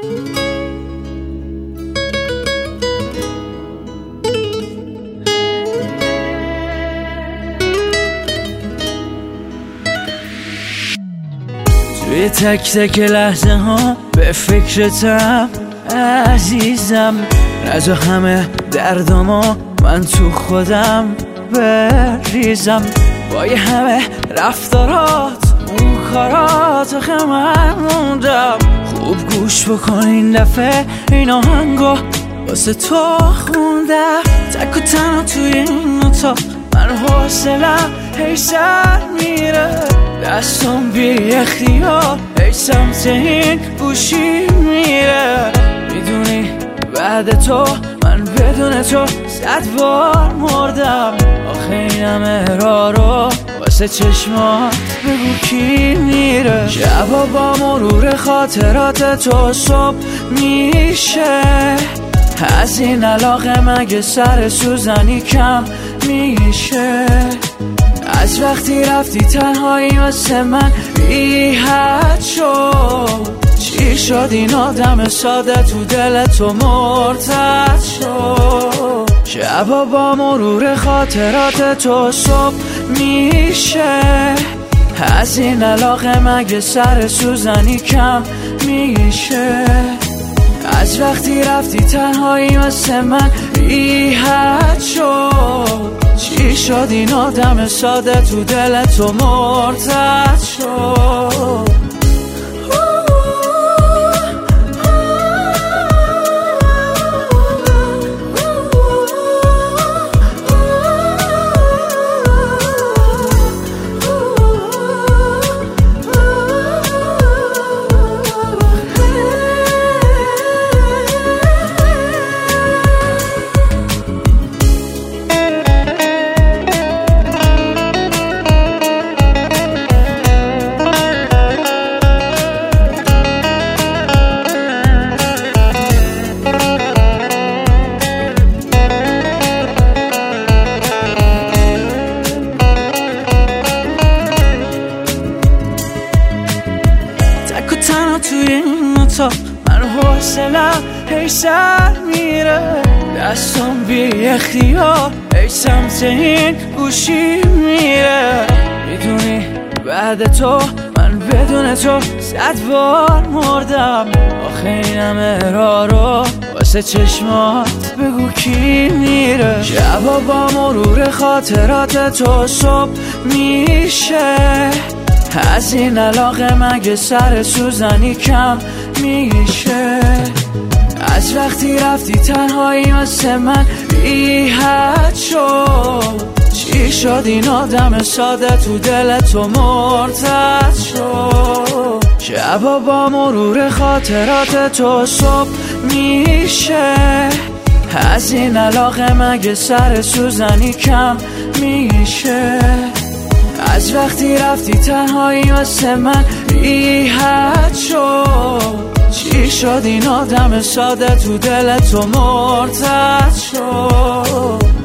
توی تک تک لحظه ها به فکرتم عزیزم، نجا همه دردامو من تو خودم بریزم. با یه همه رفتارات اون کارات آخه من موندم. خوب گوش بکن این دفعه این آهنگو واسه تو خوندم. تک و تنها توی این اتاق من حوصلم هی سر میره، دستم بی اختیار هی سمت این گوشی میره. میدونی بعد تو من بدون تو 100 بار مردم. آخه این همه راه رو واسه چشمات بگو کی میره. شبا با مرور خاطرات تو صبح میشه، از این علاقه مگه سر سوزنی کم میشه. از وقتی رفتی تنهایی واسه من بی حد شد. چی شد این آدم ساده تو دل تو مرتد شد. شبا با مرور خاطرات تو صبح میشه، از این علاقه مگه سر سوزنی کم میشه. از وقتی رفتی تنهایی واسه من بی حد شد. چی شد این آدم ساده تو دل تو مرتد شد. توی این اتاق من حوصلم هی سر میره، دستم بی اختیار هی سمت این گوشی میره. میدونی بعد تو من بدون تو 100 بار مردم. آخه این همه راه رو واسه چشمات بگو کی میره. شبا با مرور خاطرات تو صبح میشه، از این علاقه مگه سر سوزنی کم میشه. از وقتی رفتی تنهایی واسه من بی حد شد. چی شد این آدم ساده تو دل تو مرتد شد. شبا با مرور خاطرات تو صبح میشه، از این علاقه مگه سر سوزنی کم میشه. از وقتی رفتی تنهایی واسه من بی حد شد. چی شد این آدم ساده تو دل تو مرتد شد.